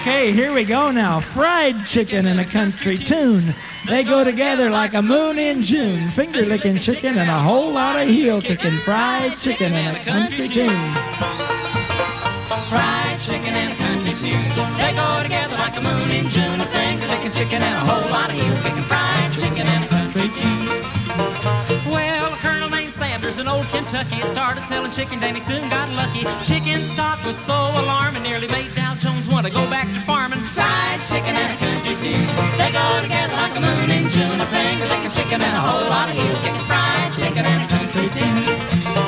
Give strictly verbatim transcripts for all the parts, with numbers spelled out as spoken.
Okay, here we go now. Fried chicken and a country tune. They go together like a moon in June. Finger-licking chicken and a whole lot of heel-kicking. Fried chicken and a country tune. Fried chicken and a country tune. They go together like a moon in June. A finger-licking chicken and a whole lot of heel-kicking. Fried chicken and a country tune. Well, a colonel named Sanders in old Kentucky started selling chickens and he soon got lucky. Chicken stock was so alarming, nearly made Dow Jones want to go back to farming. Fried chicken and a country tune. They go together like a moon in June. A finger-licking chicken and a whole lot of heel-kicking. Fried chicken and a country tune.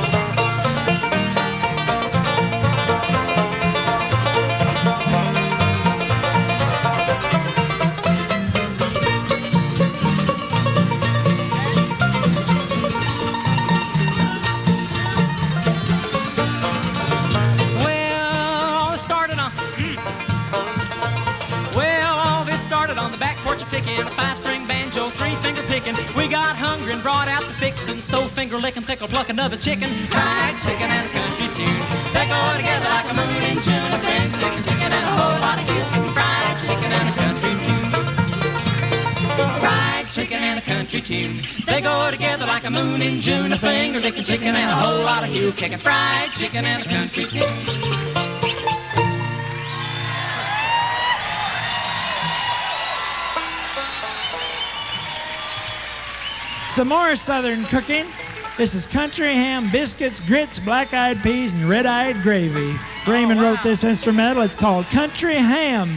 A five-string banjo, three-finger picking. We got hungry and brought out the fixin', so finger-licking, pickle, pluck another chicken. Fried chicken and a country tune. They go together like a moon in June. A finger-licking chicken and a whole lot of heel-kicking. Fried chicken and a country tune. Fried chicken and a country tune. They go together like a moon in June. A finger-licking chicken and a whole lot of heel-kicking. Fried chicken and a country tune. Some more Southern cooking. This is country ham, biscuits, grits, black-eyed peas, and red-eyed gravy. Raymond wrote this instrumental. It's called Country Ham.